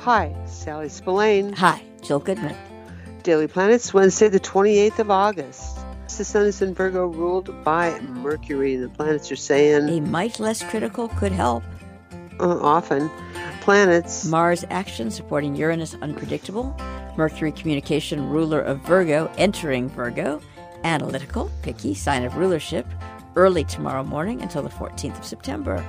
Hi, Sally Spillane. Hi, Jill Goodman. Daily Planets, Wednesday, the 28th of August. The sun is in Virgo, ruled by Mercury, and the planets are saying... A mite less critical could help. Often. Planets... Mars action supporting Uranus unpredictable. Mercury communication ruler of Virgo entering Virgo. Analytical, picky, sign of rulership. Early tomorrow morning until the 14th of September.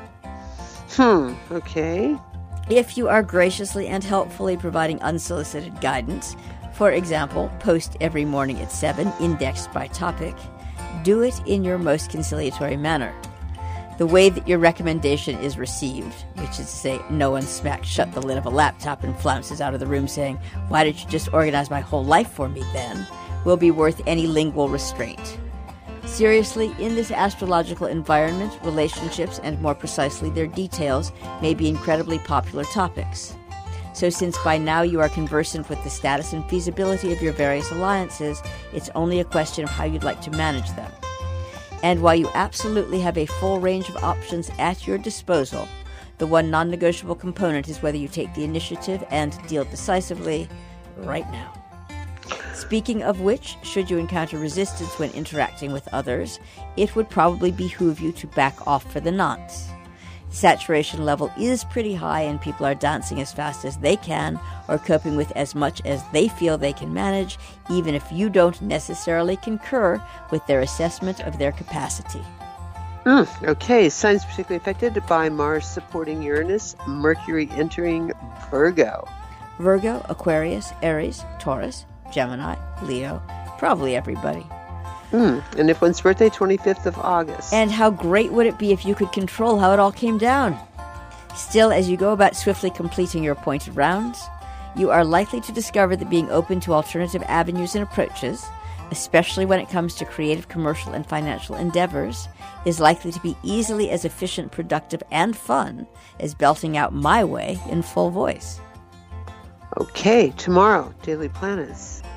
Okay. If you are graciously and helpfully providing unsolicited guidance, for example, post every morning at 7, indexed by topic, do it in your most conciliatory manner. The way that your recommendation is received, which is to say no one smacks shut the lid of a laptop and flounces out of the room saying, "Why didn't you just organize my whole life for me then?" will be worth any lingual restraint. Seriously, in this astrological environment, relationships, and more precisely their details, may be incredibly popular topics. So since by now you are conversant with the status and feasibility of your various alliances, it's only a question of how you'd like to manage them. And while you absolutely have a full range of options at your disposal, the one non-negotiable component is whether you take the initiative and deal decisively right now. Speaking of which, should you encounter resistance when interacting with others, it would probably behoove you to back off for the nonce. The saturation level is pretty high and people are dancing as fast as they can or coping with as much as they feel they can manage, even if you don't necessarily concur with their assessment of their capacity. Okay, signs particularly affected by Mars supporting Uranus, Mercury entering Virgo. Virgo, Aquarius, Aries, Taurus, Gemini, Leo, probably everybody. And if one's birthday, 25th of August. And how great would it be if you could control how it all came down? Still, as you go about swiftly completing your appointed rounds, you are likely to discover that being open to alternative avenues and approaches, especially when it comes to creative, commercial, and financial endeavors, is likely to be easily as efficient, productive, and fun as belting out my way in full voice. Okay, tomorrow, Daily Planets.